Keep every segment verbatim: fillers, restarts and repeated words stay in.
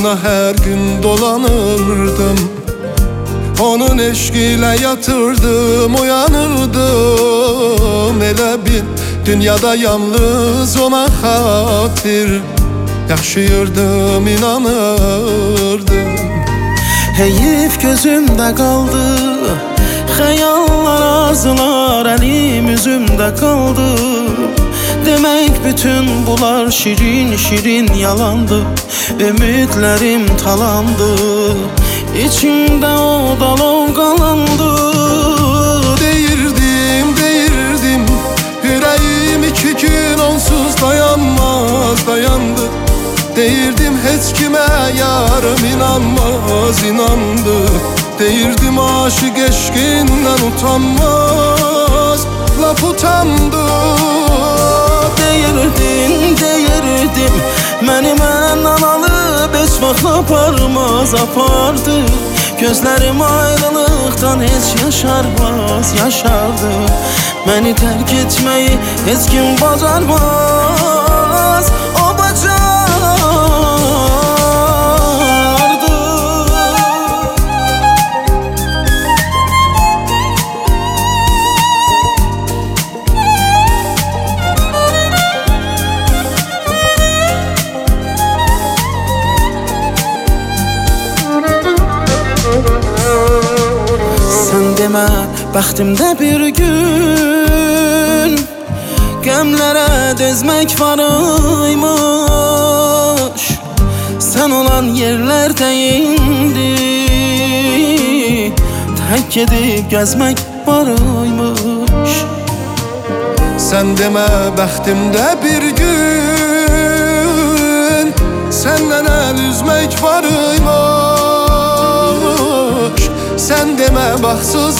yolunda her gün dolanırdım. Onun eşkiyle yatırdım, uyanırdım. Elə bil dünyada yalnız ona xatir yaşayırdım, inanırdım. Heyif gözümde kaldı, xəyallar, arzular əlim üzümdə kaldı. Demek bütün bunlar şirin şirin yalandı. Ümitlerim talandı, İçimde o dalov qalandı. Deyirdim, deyirdim, yüreğim iki gün onsuz dayanmaz, dayandı. Deyirdim heç kime yarım inanmaz, inandı. Deyirdim aşık eşkinden utanmaz, laf utandı. Deyirdim, deyirdim, məni məndən alıb heç vaxt aparmaz, apardı. Gözlərim ayrılıqdan heç yaşarmaz, yaşardı. Məni tərk etməyi heç kim bacarmaz, o bacardı. Sən demə bəxtimdə bir gün qəmlərə dözmək varıymış. Sən olan yerlərdə indi tək gedib gəzmək varıymış. Sən demə bəxtimdə bir gün səndən əl üzmək varıymış. Sen deme bahtsız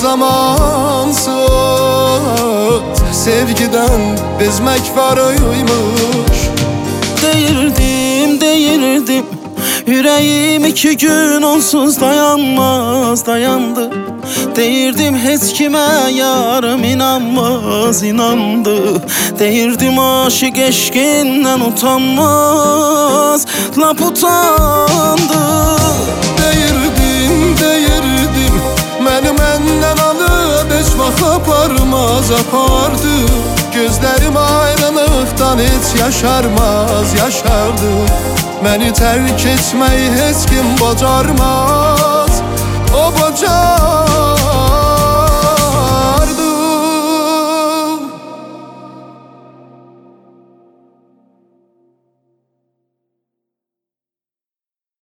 zamansız sevgiden bezmek varıymış. Deyirdim, deyirdim, yüreğim iki gün onsuz dayanmaz, dayandı. Deyirdim heç kime yarım inanmaz, inandı. Deyirdim aşık eşkinden utanmaz, lap utandı. Deyirdim, deyirdim, məni məndən alıb heç vaxt aparmaz, apardı. Gözlərim ayrılıqdan heç yaşarmaz, yaşardı. Məni tərk etməyi heç kim bacarmaz.